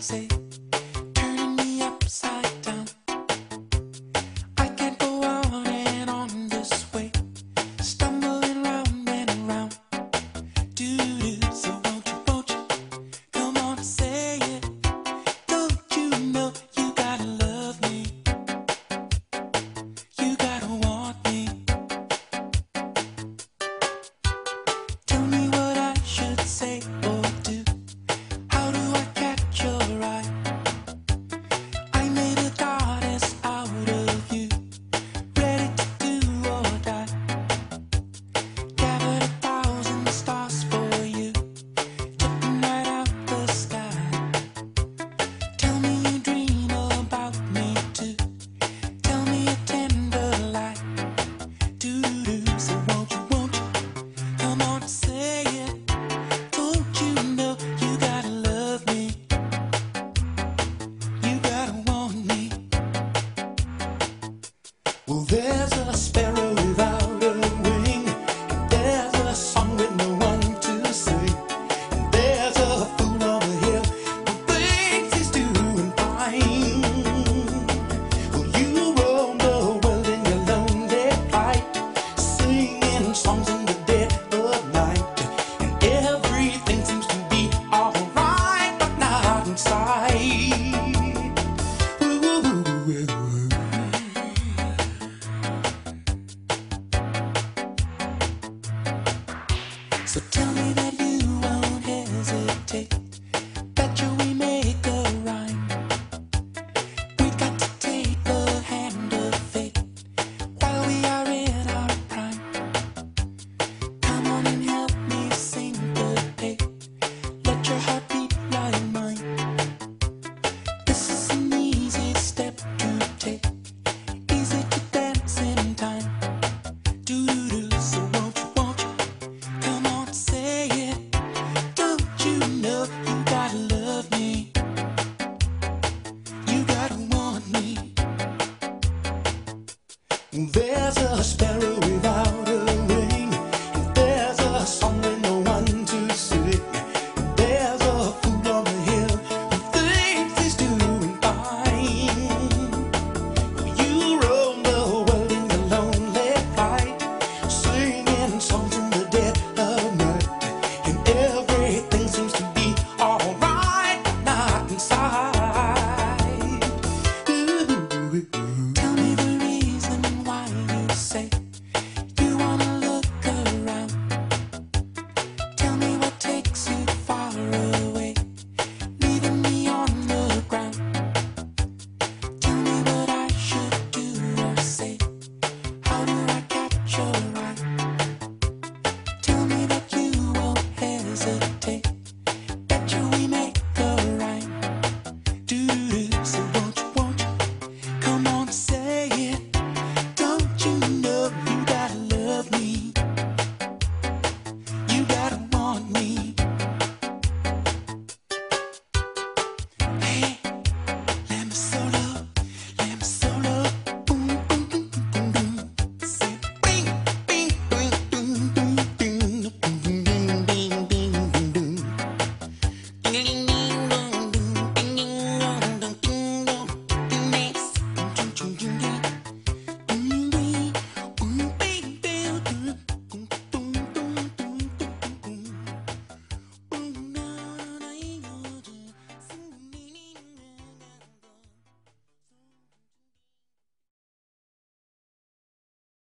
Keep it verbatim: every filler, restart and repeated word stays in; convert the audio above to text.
say, turning me upside down. I can't go on and on this way, stumbling round and round. Do do, so won't you, won't you, come on, say it. Don't you know you gotta love me? You gotta want me. Tell me what I should say or do. How do I catch your eye? I made a goddess out of you, ready to do or die. Gathered a thousand stars for you, took them right out the sky. Tell me you dream about me too. Tell me a tender lie. Do do, so won't you, won't you, come on, say it. Don't you know you gotta love me? You gotta want me. Well, there's a sparrow without a wing, and there's a song with no one to sing, and there's a fool on the hill who thinks he's doing fine. Well, you roam the world in your lonely plight, singing songs in the dead of night, and everything seems to be alright, but not inside.